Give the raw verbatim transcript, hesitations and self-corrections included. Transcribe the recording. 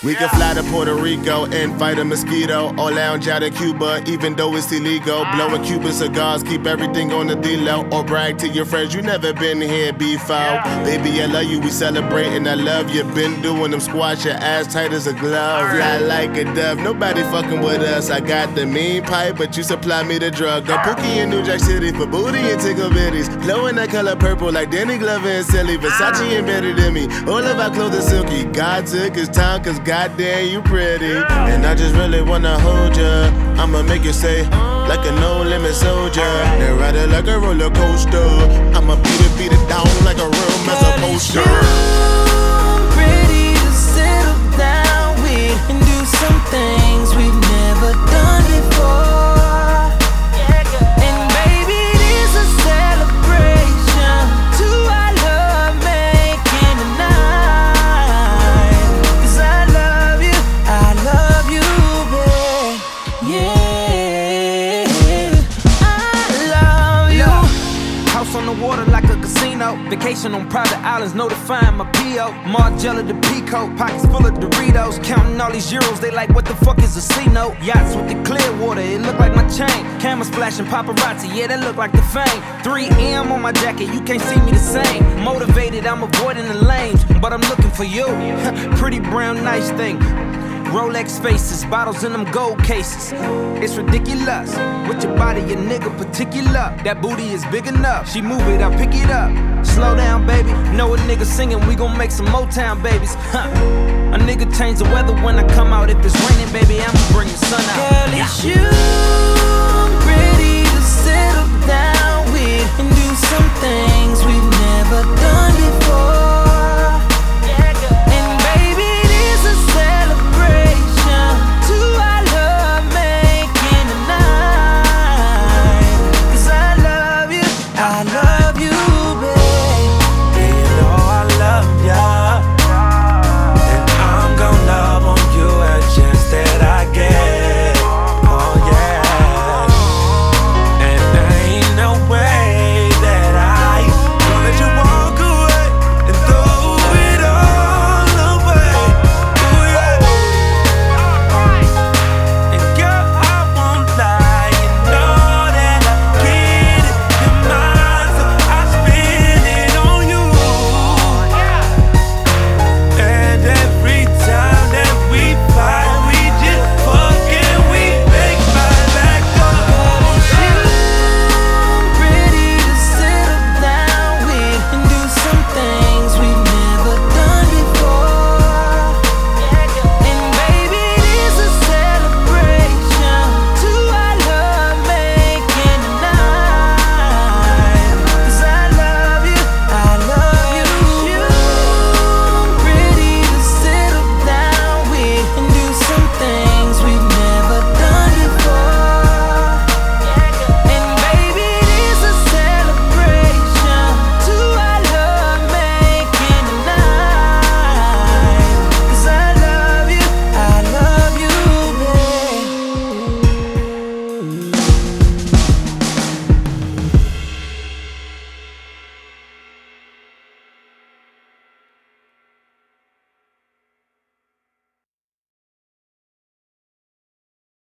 We can fly to Puerto Rico and fight a mosquito, or lounge out in Cuba, even though it's illegal. Blowing Cuban cigars, keep everything on the D-low, or brag to your friends you never been here before. Baby, I love you, we celebrating, I love you. Been doing them squats, your ass tight as a glove. Fly like a dove, nobody fucking with us. I got the mean pipe, but you supply me the drug. Got Pookie in New Jack City for booty and tickle bitties. Blowing that color purple like Danny Glover and Silly. Versace embedded in me, all of our clothes are silky. God took his time, cause goddamn, you pretty. And I just really wanna hold ya. I'ma make you say, like a no-limit soldier. Then ride it like a roller coaster. I'ma beat it, beat it down like a real master poster. I'm ready to settle down with and do some things we've never done before. And baby, this a celebration to our love making tonight. Cause I love you, I love you, babe. Yeah, I love you. House on the water like a casino. Vacation on private islands, notifying my P O. Margiela the Pico, pockets full of Doritos. Counting all these euros, they like, what the fuck is a C-note? Yachts with the clear water, it look like my chain. Cameras flashing paparazzi, yeah, that look like the fame. three M on my jacket, you can't see me the same. Motivated, I'm avoiding the lanes, but I'm looking for you. Pretty brown, nice thing. Rolex faces, bottles in them gold cases. It's ridiculous. With your body, your nigga particular. That booty is big enough. She move it, I pick it up. Slow down, baby. Know a nigga singing, we gon' make some Motown babies. Huh. A nigga change the weather when I come out. If it's raining, baby, I'ma bring the sun out. Girl, it's you I'm ready to settle down with and do some things we've never done